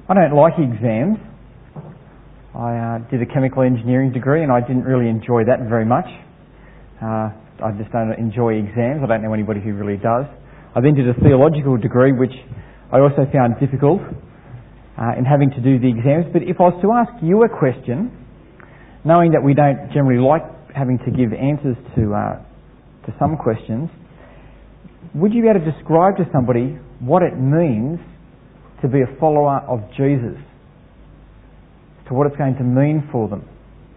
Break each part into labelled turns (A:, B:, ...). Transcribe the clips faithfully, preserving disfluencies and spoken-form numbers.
A: I don't like exams. I uh, did a chemical engineering degree and I didn't really enjoy that very much. Uh, I just don't enjoy exams. I don't know anybody who really does. I then did a theological degree, which I also found difficult uh, in having to do the exams. But if I was to ask you a question, knowing that we don't generally like having to give answers to uh, to some questions, would you be able to describe to somebody what it means to be a follower of Jesus? To what it's going to mean for them?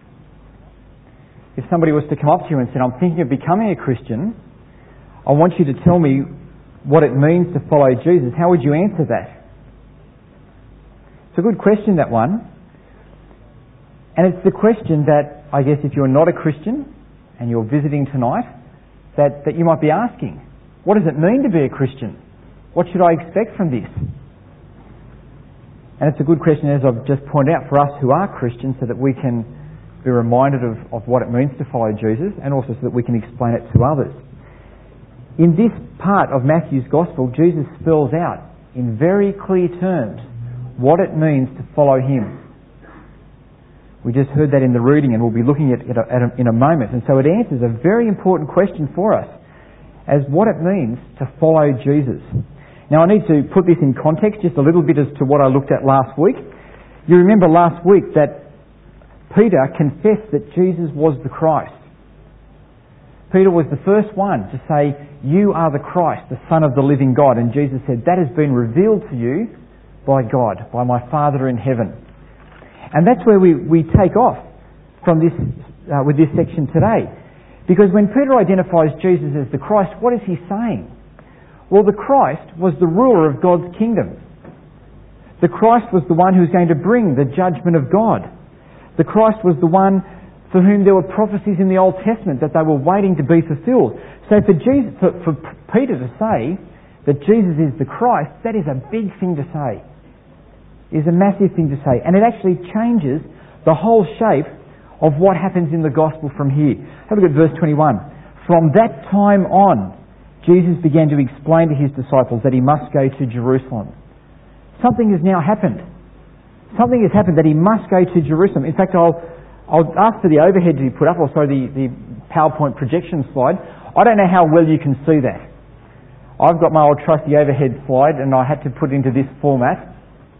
A: If somebody was to come up to you and said, I'm thinking of becoming a Christian, I want you to tell me what it means to follow Jesus, how would you answer that? It's a good question, that one. And it's the question that, I guess, if you're not a Christian and you're visiting tonight, that, that you might be asking. What does it mean to be a Christian? What should I expect from this? And it's a good question, as I've just pointed out, for us who are Christians, so that we can be reminded of, of what it means to follow Jesus, and also so that we can explain it to others. In this part of Matthew's Gospel, Jesus spells out in very clear terms what it means to follow him. We just heard that in the reading, and we'll be looking at it in a moment. And so it answers a very important question for us as what it means to follow Jesus. Now I need to put this in context just a little bit as to what I looked at last week. You remember last week that Peter confessed that Jesus was the Christ. Peter was the first one to say, you are the Christ, the Son of the living God. And Jesus said, that has been revealed to you by God, by my Father in heaven. And that's where we, we take off from this uh, with this section today. Because when Peter identifies Jesus as the Christ, what is he saying? Well, the Christ was the ruler of God's kingdom. The Christ was the one who was going to bring the judgment of God. The Christ was the one for whom there were prophecies in the Old Testament that they were waiting to be fulfilled. So for, Jesus, for, for Peter to say that Jesus is the Christ, that is a big thing to say. It is a massive thing to say. And it actually changes the whole shape of what happens in the Gospel from here. Have a look at verse twenty-one. From that time on, Jesus began to explain to his disciples that he must go to Jerusalem. Something has now happened. Something has happened that he must go to Jerusalem. In fact, I'll, I'll ask for the overhead to be put up, or sorry, the, the PowerPoint projection slide. I don't know how well you can see that. I've got my old trusty overhead slide and I had to put it into this format.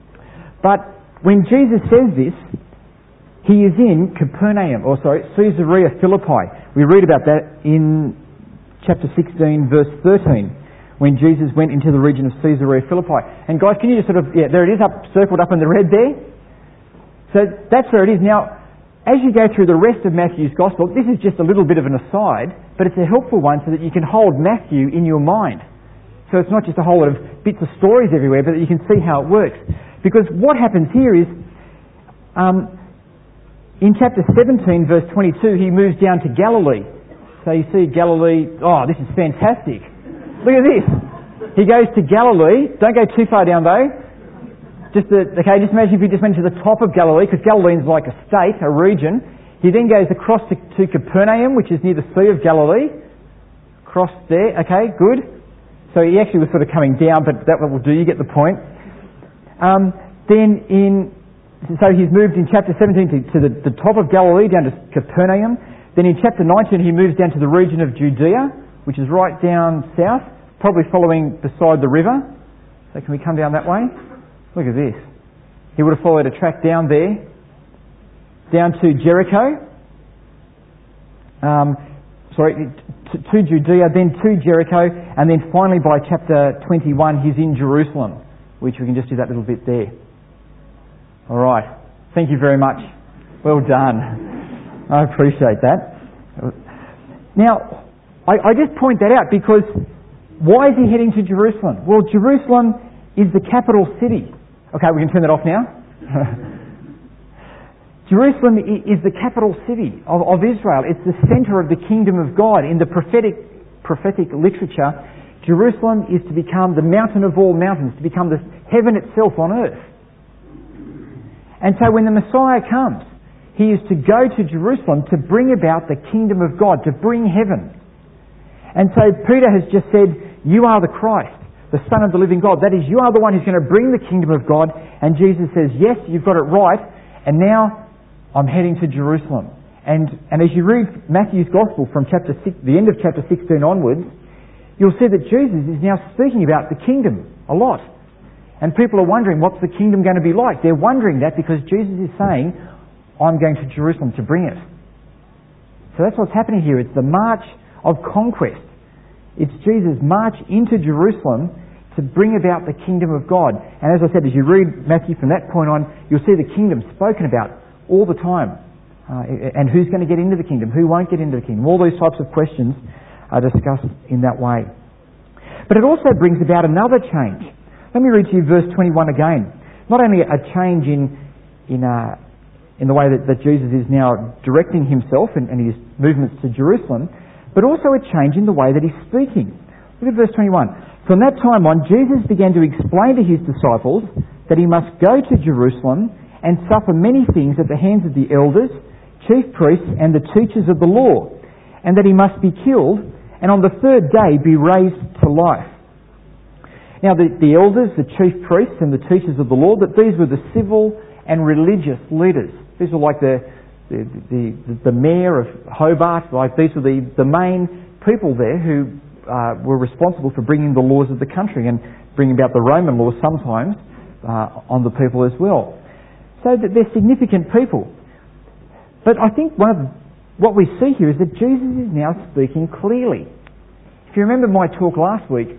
A: But when Jesus says this, he is in Capernaum, or sorry, Caesarea Philippi. We read about that in chapter sixteen, verse thirteen, when Jesus went into the region of Caesarea Philippi. And guys, can you just sort of, yeah, there it is, up circled up in the red there. So that's where it is. Now, as you go through the rest of Matthew's Gospel, this is just a little bit of an aside, but it's a helpful one so that you can hold Matthew in your mind. So it's not just a whole lot of bits of stories everywhere, but that you can see how it works. Because what happens here is, um, in chapter seventeen, verse twenty-two, he moves down to Galilee. So you see Galilee, oh, this is fantastic. Look at this. He goes to Galilee. Don't go too far down though. Just the, okay, just imagine if he just went to the top of Galilee, because Galilee is like a state, a region. He then goes across to, to Capernaum, which is near the Sea of Galilee. Across there, okay, good. So he actually was sort of coming down, but that will do, you get the point. Um, then in, so he's moved in chapter seventeen to, to the, the top of Galilee, down to Capernaum. Then in chapter nineteen he moves down to the region of Judea, which is right down south, probably following beside the river. So can we come down that way? Look at this. He would have followed a track down there, down to Jericho, um, sorry, to, to Judea, then to Jericho, and then finally by chapter twenty-one he's in Jerusalem, which we can just do that little bit there. All right. Thank you very much. Well done. I appreciate that. Now, I, I just point that out because why is he heading to Jerusalem? Well, Jerusalem is the capital city. Okay, we can turn that off now. Jerusalem is the capital city of, of Israel. It's the centre of the kingdom of God. In the prophetic prophetic literature, Jerusalem is to become the mountain of all mountains, to become the heaven itself on earth. And so when the Messiah comes, he is to go to Jerusalem to bring about the kingdom of God, to bring heaven. And so Peter has just said, you are the Christ, the Son of the living God. That is, you are the one who's going to bring the kingdom of God. And Jesus says, yes, you've got it right. And now I'm heading to Jerusalem. And, and as you read Matthew's Gospel from chapter six, the end of chapter sixteen onwards, you'll see that Jesus is now speaking about the kingdom a lot. And people are wondering, what's the kingdom going to be like? They're wondering that because Jesus is saying, I'm going to Jerusalem to bring it. So that's what's happening here. It's the march of conquest. It's Jesus' march into Jerusalem to bring about the kingdom of God. And as I said, as you read Matthew from that point on, you'll see the kingdom spoken about all the time. Uh, and who's going to get into the kingdom? Who won't get into the kingdom? All these types of questions are discussed in that way. But it also brings about another change. Let me read to you verse twenty-one again. Not only a change in in uh, in the way that, that Jesus is now directing himself and, and his movements to Jerusalem, but also a change in the way that he's speaking. Look at verse twenty-one. From that time on, Jesus began to explain to his disciples that he must go to Jerusalem and suffer many things at the hands of the elders, chief priests and the teachers of the law, and that he must be killed and on the third day be raised to life. Now the, the elders, the chief priests and the teachers of the law, that these were the civil and religious leaders. These were like the the, the, the mayor of Hobart, like these were the, the main people there who uh, were responsible for bringing the laws of the country and bringing about the Roman laws sometimes uh, on the people as well. So that they're significant people. But I think one of the, what we see here is that Jesus is now speaking clearly. If you remember my talk last week,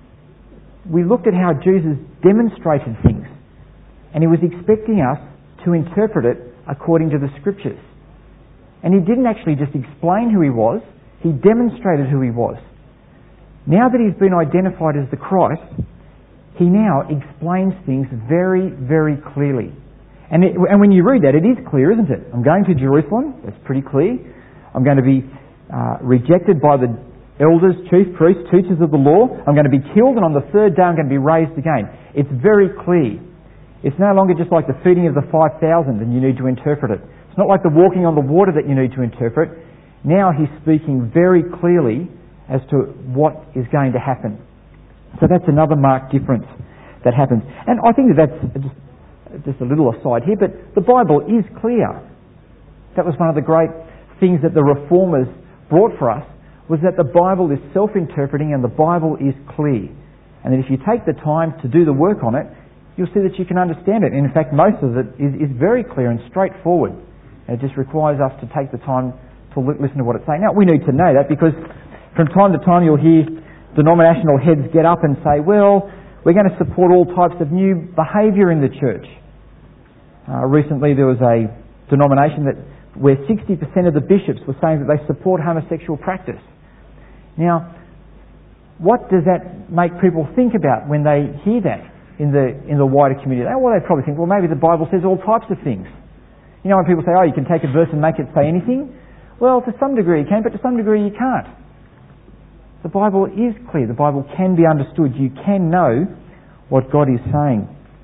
A: we looked at how Jesus demonstrated things, and he was expecting us to interpret it according to the scriptures. And he didn't actually just explain who he was, he demonstrated who he was. Now that he's been identified as the Christ, he now explains things very, very clearly. And, it, and when you read that, it is clear, isn't it? I'm going to Jerusalem, that's pretty clear. I'm going to be uh, rejected by the elders, chief priests, teachers of the law. I'm going to be killed, and on the third day I'm going to be raised again. It's very clear. It's no longer just like the feeding of the five thousand and you need to interpret it. It's not like the walking on the water that you need to interpret. Now he's speaking very clearly as to what is going to happen. So that's another marked difference that happens. And I think that that's just, just a little aside here, but the Bible is clear. That was one of the great things that the Reformers brought for us, was that the Bible is self-interpreting and the Bible is clear. And that if you take the time to do the work on it, you'll see that you can understand it. And in fact, most of it is, is very clear and straightforward. And it just requires us to take the time to listen to what it's saying. Now, we need to know that because from time to time you'll hear denominational heads get up and say, well, we're going to support all types of new behaviour in the church. Uh, recently there was a denomination that where sixty percent of the bishops were saying that they support homosexual practice. Now, what does that make people think about when they hear that in the in the wider community? Well, they probably think, well, maybe the Bible says all types of things. You know, when people say, oh, you can take a verse and make it say anything? Well, to some degree you can, but to some degree you can't. The Bible is clear. The Bible can be understood. You can know what God is saying.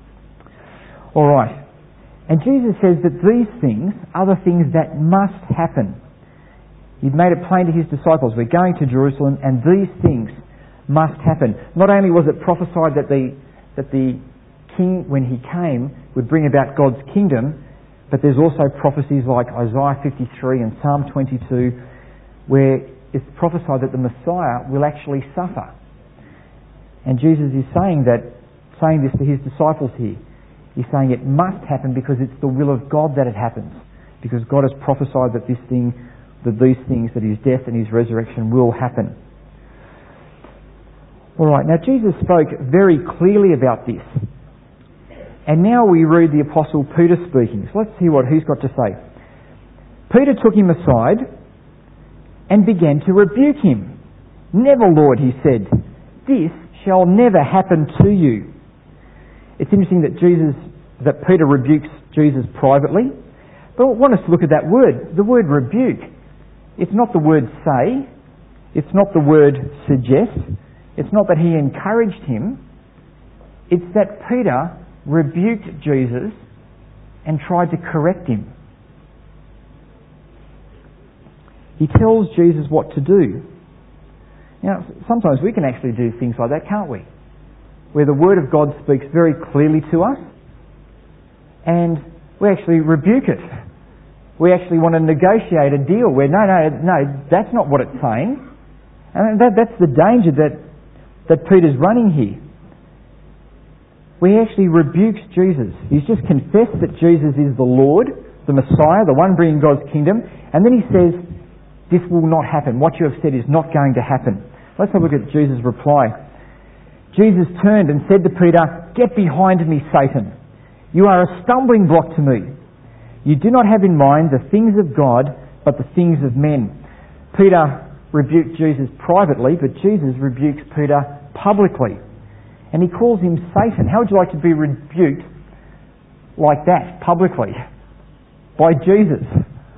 A: All right. And Jesus says that these things are the things that must happen. He'd made it plain to his disciples, we're going to Jerusalem and these things must happen. Not only was it prophesied that the, that the king, when he came, would bring about God's kingdom, but there's also prophecies like Isaiah fifty-three and Psalm twenty-two where it's prophesied that the Messiah will actually suffer. And Jesus is saying that, saying this to his disciples here. He's saying it must happen because it's the will of God that it happens. Because God has prophesied that this thing, that these things, that his death and his resurrection will happen. Alright, now Jesus spoke very clearly about this. And now we read the Apostle Peter speaking. So let's hear what he's got to say. Peter took him aside and began to rebuke him. Never, Lord, he said, this shall never happen to you. It's interesting that Jesus, that Peter rebukes Jesus privately. But I want us to look at that word. The word rebuke. It's not the word say. It's not the word suggest. It's not that he encouraged him. It's that Peter rebuked Jesus and tried to correct him. He tells Jesus what to do. Now, sometimes we can actually do things like that, can't we? where the Word of God speaks very clearly to us, and we actually rebuke it. We actually want to negotiate a deal where, no, no, no, that's not what it's saying. And that, that's the danger that, that Peter's running here. Where he actually rebukes Jesus. He's just confessed that Jesus is the Lord, the Messiah, the one bringing God's kingdom, and then he says, this will not happen. What you have said is not going to happen. Let's have a look at Jesus' reply. Jesus turned and said to Peter, "Get behind me, Satan. You are a stumbling block to me. You do not have in mind the things of God, but the things of men." Peter rebuked Jesus privately, but Jesus rebukes Peter publicly. And he calls him Satan. How would you like to be rebuked like that, publicly? By Jesus.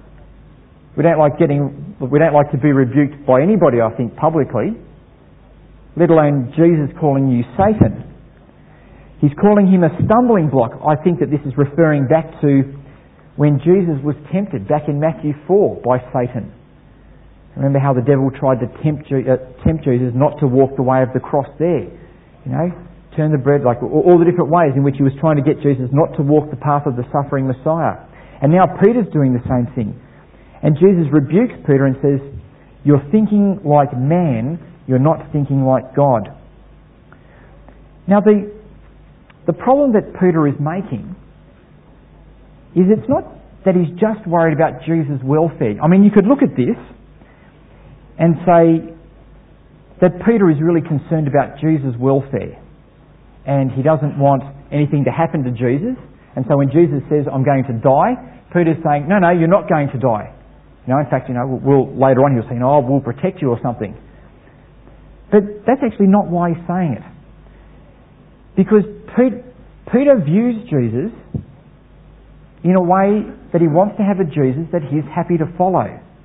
A: We don't like getting, we don't like to be rebuked by anybody, I think, publicly, let alone Jesus calling you Satan. He's calling him a stumbling block. I think that this is referring back to when Jesus was tempted back in Matthew four by Satan. Remember how the devil tried to tempt, uh, tempt Jesus not to walk the way of the cross there. You know, turn the bread, like all the different ways in which he was trying to get Jesus not to walk the path of the suffering Messiah. And now Peter's doing the same thing. And Jesus rebukes Peter and says, "You're thinking like man, you're not thinking like God." Now the, the problem that Peter is making is it's not that he's just worried about Jesus' welfare. I mean, you could look at this and say that Peter is really concerned about Jesus' welfare and he doesn't want anything to happen to Jesus. And so when Jesus says, "I'm going to die," Peter's saying, "No, no, you're not going to die." You know, in fact, you know, we'll, later on he'll say, "Oh, we'll protect you," or something. But that's actually not why he's saying it. Because Peter views Jesus in a way that he wants to have a Jesus that he's happy to follow.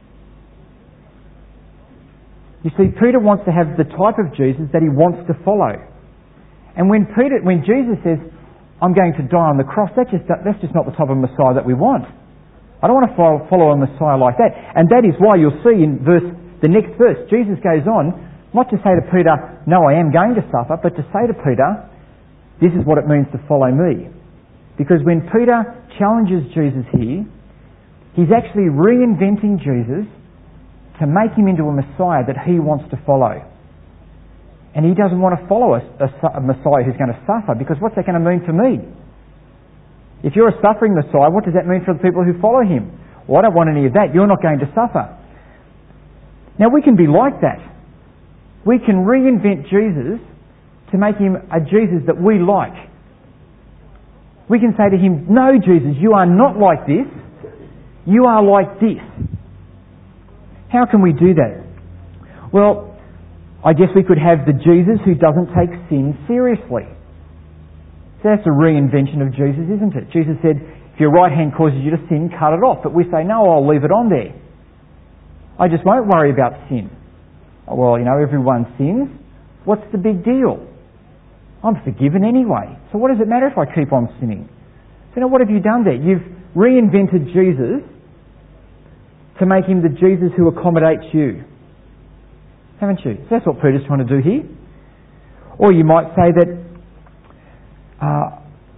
A: You see, Peter wants to have the type of Jesus that he wants to follow. And when Peter, when Jesus says, "I'm going to die on the cross," that's just, that's just not the type of Messiah that we want. I don't want to follow, follow a Messiah like that. And that is why you'll see in verse, the next verse, Jesus goes on, not to say to Peter, "No, I am going to suffer," but to say to Peter, "This is what it means to follow me." Because when Peter challenges Jesus here, he's actually reinventing Jesus to make him into a Messiah that he wants to follow. And he doesn't want to follow a, a, a Messiah who's going to suffer, because what's that going to mean for me? If you're a suffering Messiah, what does that mean for the people who follow him? Well, I don't want any of that. You're not going to suffer. Now, we can be like that. We can reinvent Jesus to make him a Jesus that we like. We can say to him, "No, Jesus, you are not like this. You are like this." How can we do that? Well, I guess we could have the Jesus who doesn't take sin seriously. So that's a reinvention of Jesus, isn't it? Jesus said, if your right hand causes you to sin, cut it off. But we say, "No, I'll leave it on there. I just won't worry about sin." Oh, well, you know, everyone sins. What's the big deal? I'm forgiven anyway. So what does it matter if I keep on sinning? So now what have you done there? You've reinvented Jesus to make him the Jesus who accommodates you. Haven't you? So that's what Peter's trying to do here. Or you might say that uh,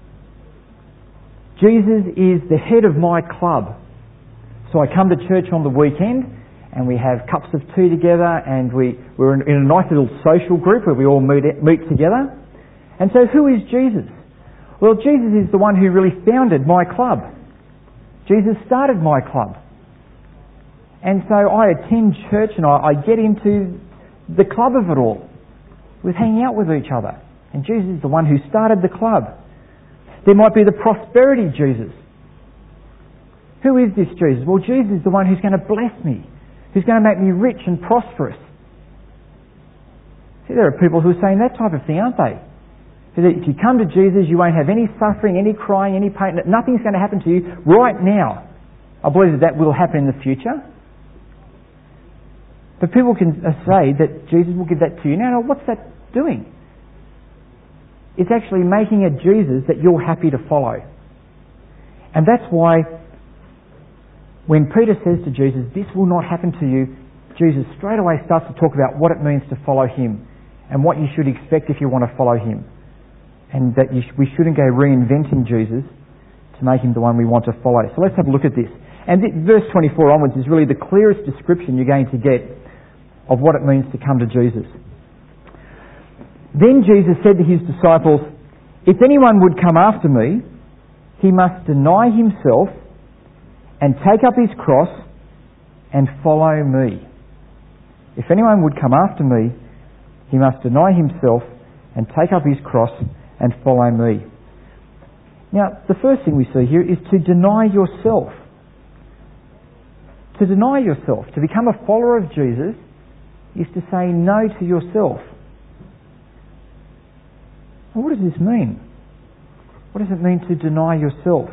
A: Jesus is the head of my club. So I come to church on the weekend and we have cups of tea together and we, we're in, in a nice little social group where we all meet, meet together. And so who is Jesus? Well, Jesus is the one who really founded my club. Jesus started my club. And so I attend church and I, I get into the club of it all, with hanging out with each other. And Jesus is the one who started the club. There might be the prosperity Jesus. Who is this Jesus? Well, Jesus is the one who's going to bless me, who's going to make me rich and prosperous. See, there are people who are saying that type of thing, aren't they? If you come to Jesus, you won't have any suffering, any crying, any pain. Nothing's going to happen to you right now. I believe that that will happen in the future. But people can say that Jesus will give that to you. Now, what's that doing? It's actually making a Jesus that you're happy to follow. And that's why when Peter says to Jesus, "This will not happen to you," Jesus straight away starts to talk about what it means to follow him and what you should expect if you want to follow him. and that you sh- we shouldn't go reinventing Jesus to make him the one we want to follow. So let's have a look at this. And th- verse twenty-four onwards is really the clearest description you're going to get of what it means to come to Jesus. Then Jesus said to his disciples, "If anyone would come after me, he must deny himself and take up his cross and follow me. If anyone would come after me, he must deny himself and take up his cross and follow me." Now, the first thing we see here is to deny yourself. To deny yourself, to become a follower of Jesus, is to say no to yourself. Well, what does this mean? What does it mean to deny yourself?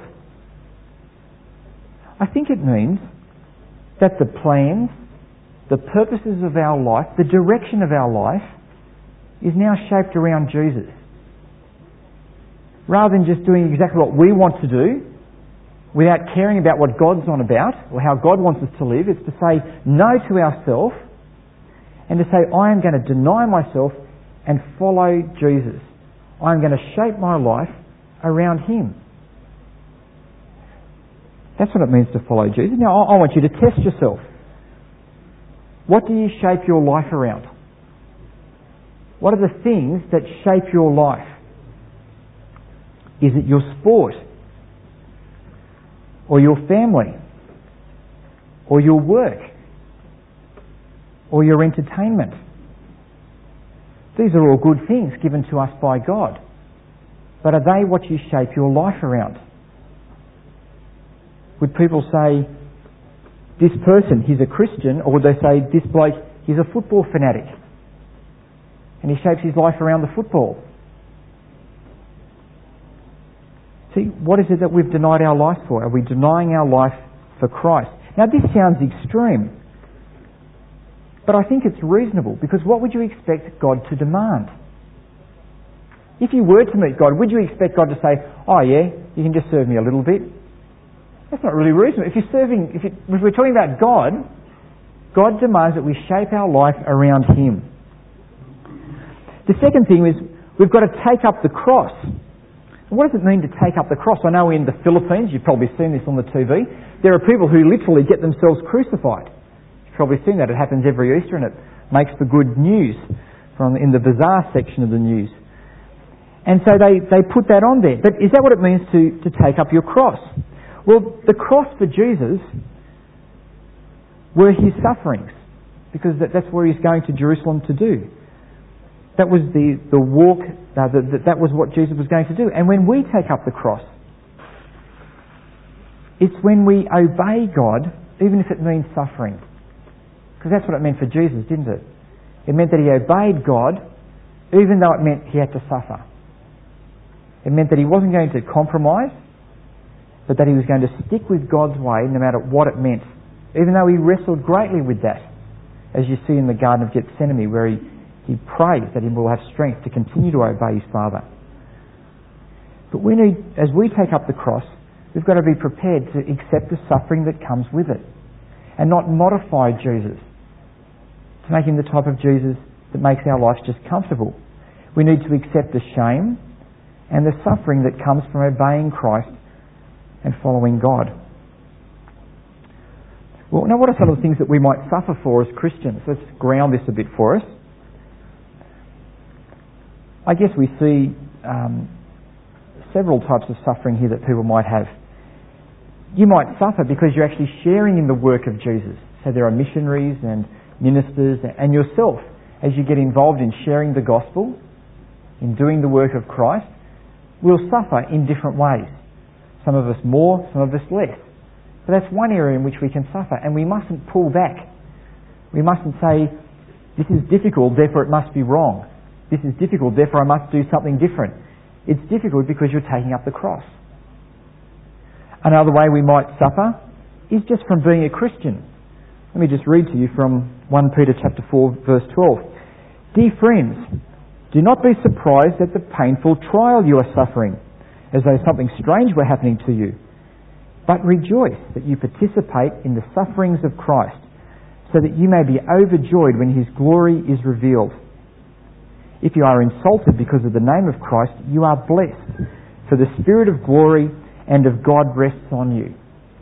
A: I think it means that the plans, the purposes of our life, the direction of our life is now shaped around Jesus. Rather than just doing exactly what we want to do without caring about what God's on about or how God wants us to live, it's to say no to ourselves and to say, I am going to deny myself and follow Jesus. I'm going to shape my life around him. That's what it means to follow Jesus. Now, I want you to test yourself. What do you shape your life around? What are the things that shape your life? Is it your sport? Or your family? Or your work? Or your entertainment? These are all good things given to us by God. But are they what you shape your life around? Would people say, this person, he's a Christian, or would they say, this bloke, he's a football fanatic and he shapes his life around the football? See, what is it that we've denied our life for? Are we denying our life for Christ? Now, this sounds extreme, but I think it's reasonable, because what would you expect God to demand? If you were to meet God, would you expect God to say, oh yeah, you can just serve me a little bit? That's not really reasonable. If you're serving, if, it, if we're talking about God, God demands that we shape our life around him. The second thing is, we've got to take up the cross. What does it mean to take up the cross? I know in the Philippines, you've probably seen this on the T V, there are people who literally get themselves crucified. You've probably seen that. It happens every Easter and it makes for good news from in the bazaar section of the news. And so they, they put that on there. But is that what it means to, to take up your cross? Well, the cross for Jesus were his sufferings, because that, that's where he's going to Jerusalem to do. That was the, the walk, uh, the, the, that was what Jesus was going to do. And when we take up the cross, it's when we obey God, even if it means suffering. Because that's what it meant for Jesus, didn't it? It meant that he obeyed God, even though it meant he had to suffer. It meant that he wasn't going to compromise, but that he was going to stick with God's way no matter what it meant, even though he wrestled greatly with that, as you see in the Garden of Gethsemane, where he, he prays that he will have strength to continue to obey his Father. But we need, as we take up the cross, we've got to be prepared to accept the suffering that comes with it, and not modify Jesus to make him the type of Jesus that makes our lives just comfortable. We need to accept the shame and the suffering that comes from obeying Christ and following God. Well, now what are some of the things that we might suffer for as Christians? Let's ground this a bit for us. I guess we see um, several types of suffering here that people might have. You might suffer because you're actually sharing in the work of Jesus. So there are missionaries and ministers and yourself, as you get involved in sharing the gospel, in doing the work of Christ, will suffer in different ways. Some of us more, some of us less. But that's one area in which we can suffer, and we mustn't pull back. We mustn't say, this is difficult, therefore it must be wrong. This is difficult, therefore I must do something different. It's difficult because you're taking up the cross. Another way we might suffer is just from being a Christian. Let me just read to you from First Peter chapter four, verse twelve. Dear friends, do not be surprised at the painful trial you are suffering, as though something strange were happening to you. But rejoice that you participate in the sufferings of Christ, so that you may be overjoyed when his glory is revealed. If you are insulted because of the name of Christ, you are blessed, for the Spirit of glory and of God rests on you.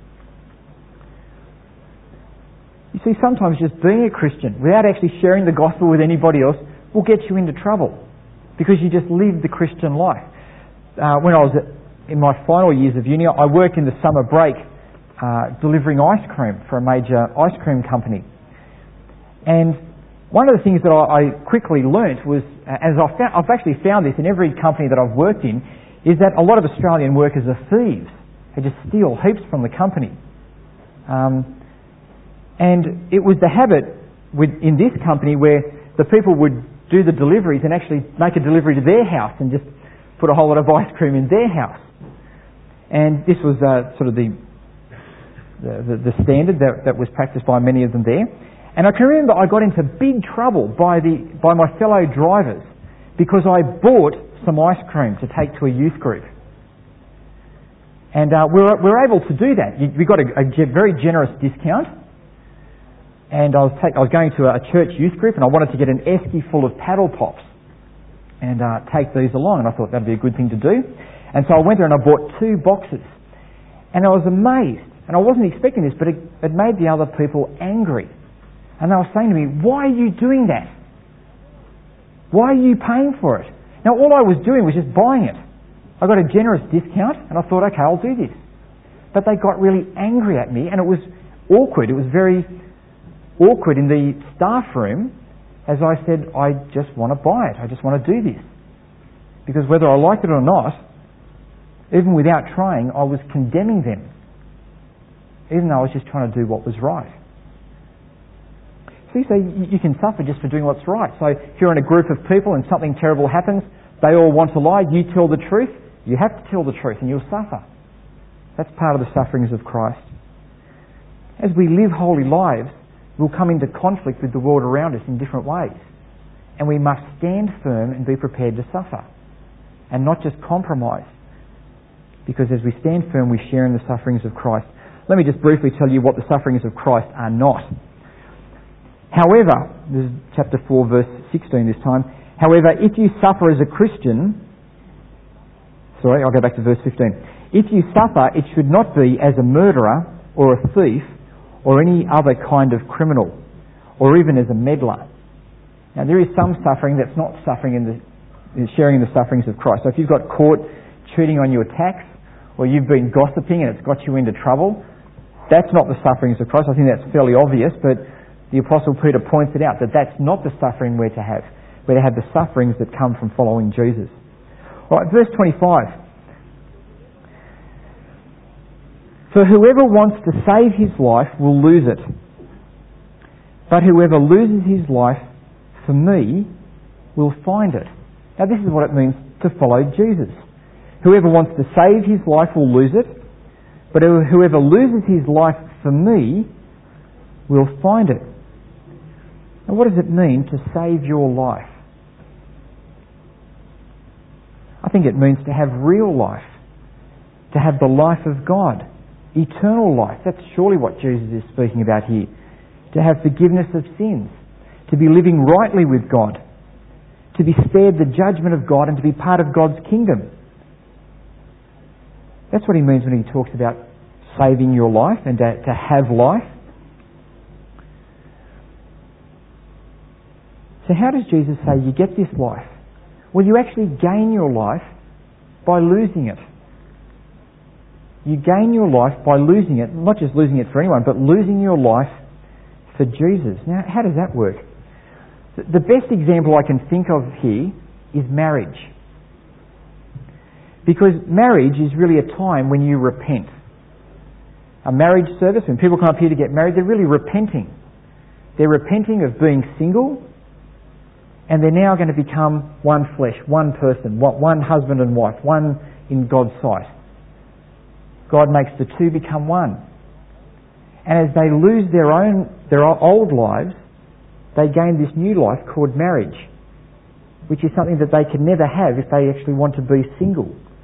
A: You see, sometimes just being a Christian without actually sharing the gospel with anybody else will get you into trouble because you just live the Christian life. Uh, when I was at, in my final years of uni, I worked in the summer break uh, delivering ice cream for a major ice cream company. And one of the things that I, I quickly learnt was, uh, as I've, found, I've actually found this in every company that I've worked in, is that a lot of Australian workers are thieves. They just steal heaps from the company. Um, And it was the habit with, in this company where the people would do the deliveries and actually make a delivery to their house and just put a whole lot of ice cream in their house. And this was uh, sort of the, the, the standard that, that was practiced by many of them there. And I can remember I got into big trouble by, the, by my fellow drivers because I bought some ice cream to take to a youth group. And uh, we, were, we were able to do that. We got a, a very generous discount. And I was, take, I was going to a church youth group and I wanted to get an esky full of paddle pops and uh, take these along, and I thought that'd be a good thing to do. And so I went there and I bought two boxes. And I was amazed, and I wasn't expecting this, but it, it made the other people angry. And they were saying to me, "Why are you doing that? Why are you paying for it?" Now all I was doing was just buying it. I got a generous discount and I thought, okay, I'll do this. But they got really angry at me and it was awkward. It was very awkward in the staff room as I said, I just want to buy it. I just want to do this. Because whether I liked it or not, even without trying, I was condemning them. Even though I was just trying to do what was right. See, so you can suffer just for doing what's right. So if you're in a group of people and something terrible happens, they all want to lie, you tell the truth, you have to tell the truth and you'll suffer. That's part of the sufferings of Christ. As we live holy lives, we'll come into conflict with the world around us in different ways. And we must stand firm and be prepared to suffer. And not just compromise. Because as we stand firm, we share in the sufferings of Christ. Let me just briefly tell you what the sufferings of Christ are not. However, this is chapter four, verse sixteen this time. However, if you suffer as a Christian... Sorry, I'll go back to verse fifteen. If you suffer, it should not be as a murderer or a thief or any other kind of criminal, or even as a meddler. Now there is some suffering that's not suffering in the in sharing in the sufferings of Christ. So if you've got caught cheating on your tax, or you've been gossiping and it's got you into trouble, that's not the sufferings of Christ. I think that's fairly obvious, but the Apostle Peter points it out, that that's not the suffering we're to have. We're to have the sufferings that come from following Jesus. All right, verse twenty-five. For whoever wants to save his life will lose it. But whoever loses his life for me will find it. Now this is what it means to follow Jesus. Whoever wants to save his life will lose it. But whoever loses his life for me will find it. Now what does it mean to save your life? I think it means to have real life. To have the life of God. Eternal life. That's surely what Jesus is speaking about here. To have forgiveness of sins. To be living rightly with God. To be spared the judgment of God and to be part of God's kingdom. That's what he means when he talks about saving your life and to, to have life. So how does Jesus say you get this life? Well, you actually gain your life by losing it. You gain your life by losing it, not just losing it for anyone, but losing your life for Jesus. Now, how does that work? The best example I can think of here is marriage. Because marriage is really a time when you repent. A marriage service, when people come up here to get married, they're really repenting. They're repenting of being single, and they're now going to become one flesh, one person, one husband and wife, one in God's sight. God makes the two become one. And as they lose their own, their old lives, they gain this new life called marriage, which is something that they can never have if they actually want to be single.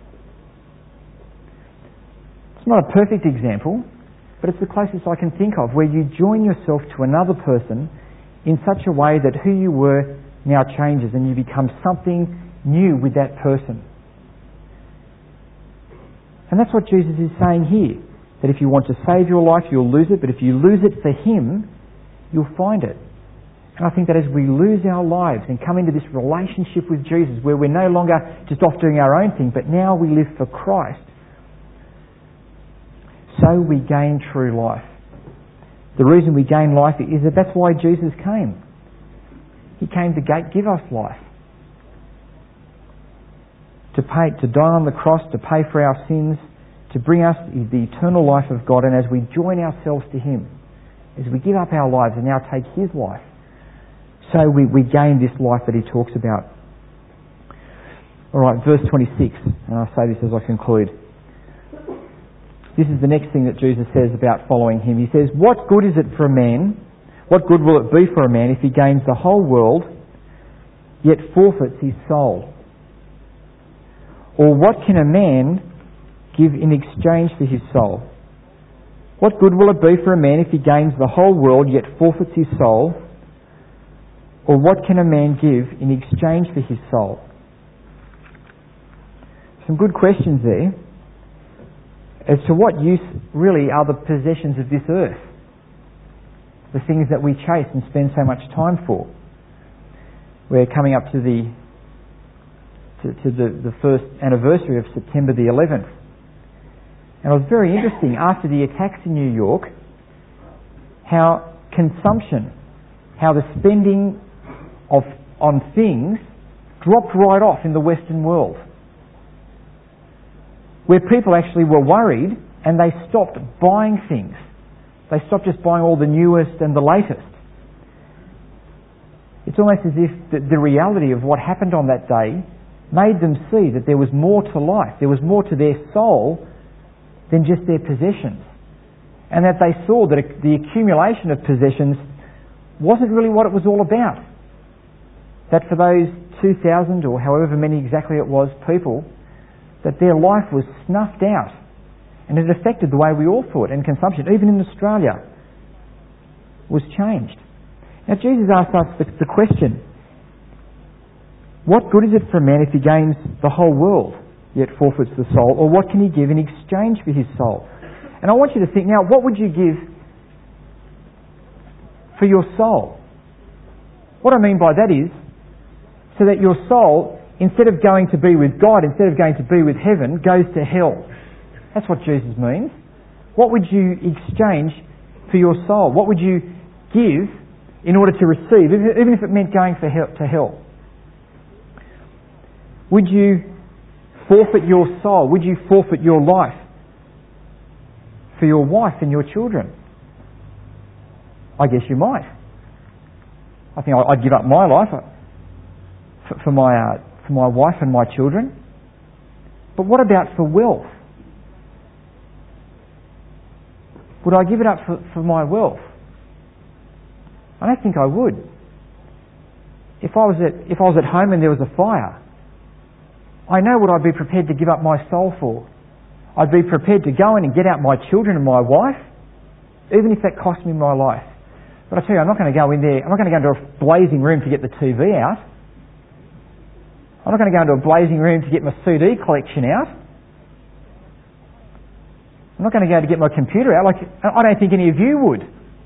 A: It's not a perfect example, but it's the closest I can think of, where you join yourself to another person in such a way that who you were now changes and you become something new with that person. And that's what Jesus is saying here, that if you want to save your life, you'll lose it, but if you lose it for Him, you'll find it. And I think that as we lose our lives and come into this relationship with Jesus, where we're no longer just off doing our own thing, but now we live for Christ, so we gain true life. The reason we gain life is that that's why Jesus came. He came to give us life. To pay, to die on the cross, to pay for our sins, to bring us the eternal life of God. And as we join ourselves to Him, as we give up our lives and now take His life, so we, we gain this life that He talks about. Alright, verse twenty-six, and I say this as I conclude. This is the next thing that Jesus says about following Him. He says, what good is it for a man, what good will it be for a man if he gains the whole world, yet forfeits his soul? Or what can a man give in exchange for his soul? What good will it be for a man if he gains the whole world yet forfeits his soul? Or what can a man give in exchange for his soul? Some good questions there as to what use really are the possessions of this earth, the things that we chase and spend so much time for. We're coming up to the to, to the, the first anniversary of September the eleventh. And it was very interesting, after the attacks in New York, how consumption, how the spending of on things dropped right off in the Western world. Where people actually were worried and they stopped buying things. They stopped just buying all the newest and the latest. It's almost as if the, the reality of what happened on that day made them see that there was more to life, there was more to their soul than just their possessions. And that they saw that the accumulation of possessions wasn't really what it was all about. That for those two thousand or however many exactly it was people, that their life was snuffed out. And it affected the way we all thought, and consumption, even in Australia, was changed. Now Jesus asked us the, the question, what good is it for a man if he gains the whole world, yet forfeits the soul? Or what can he give in exchange for his soul? And I want you to think now, what would you give for your soul? What I mean by that is, so that your soul, instead of going to be with God, instead of going to be with heaven, goes to hell. That's what Jesus means. What would you exchange for your soul? What would you give in order to receive, even if it meant going for hell, to hell? Would you forfeit your soul? Would you forfeit your life for your wife and your children? I guess you might. I think I'd give up my life for my uh, for my wife and my children. But what about for wealth? Would I give it up for, for my wealth? I don't think I would. If I was at if I was at home and there was a fire, I know what I'd be prepared to give up my soul for. I'd be prepared to go in and get out my children and my wife, even if that cost me my life. But I tell you, I'm not going to go in there, I'm not going to go into a blazing room to get the T V out. I'm not going to go into a blazing room to get my C D collection out. I'm not going to go to get my computer out. Like, I don't think any of you would.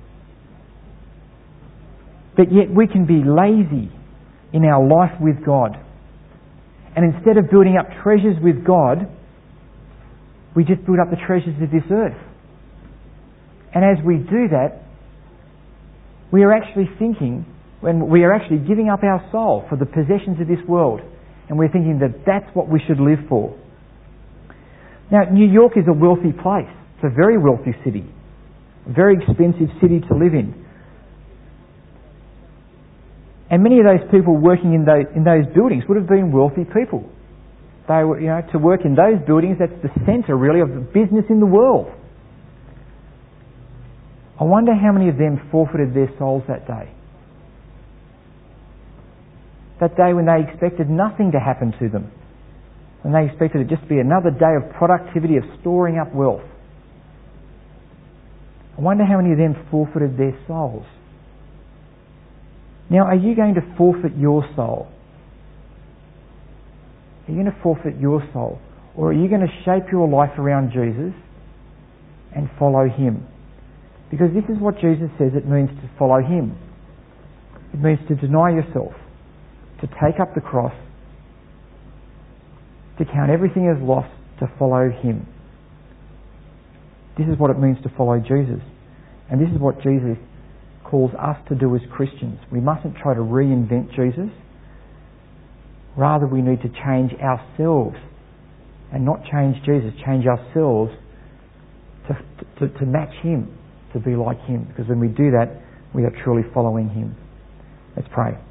A: But yet we can be lazy in our life with God. And instead of building up treasures with God, we just build up the treasures of this earth. And as we do that, we are actually thinking, when we are actually giving up our soul for the possessions of this world, and we're thinking that that's what we should live for. Now, New York is a wealthy place. It's a very wealthy city. A very expensive city to live in. And many of those people working in those, in those buildings would have been wealthy people. They were, you know, to work in those buildings, that's the centre really of the business in the world. I wonder how many of them forfeited their souls that day. That day when they expected nothing to happen to them. When they expected it just to be another day of productivity, of storing up wealth. I wonder how many of them forfeited their souls. Now, are you going to forfeit your soul? Are you going to forfeit your soul? Or are you going to shape your life around Jesus and follow him? Because this is what Jesus says it means to follow him. It means to deny yourself, to take up the cross, to count everything as lost, to follow him. This is what it means to follow Jesus. And this is what Jesus calls us to do as Christians. We mustn't try to reinvent Jesus. Rather, we need to change ourselves and not change Jesus, change ourselves to, to, to match him, to be like him. Because when we do that, we are truly following him. Let's pray.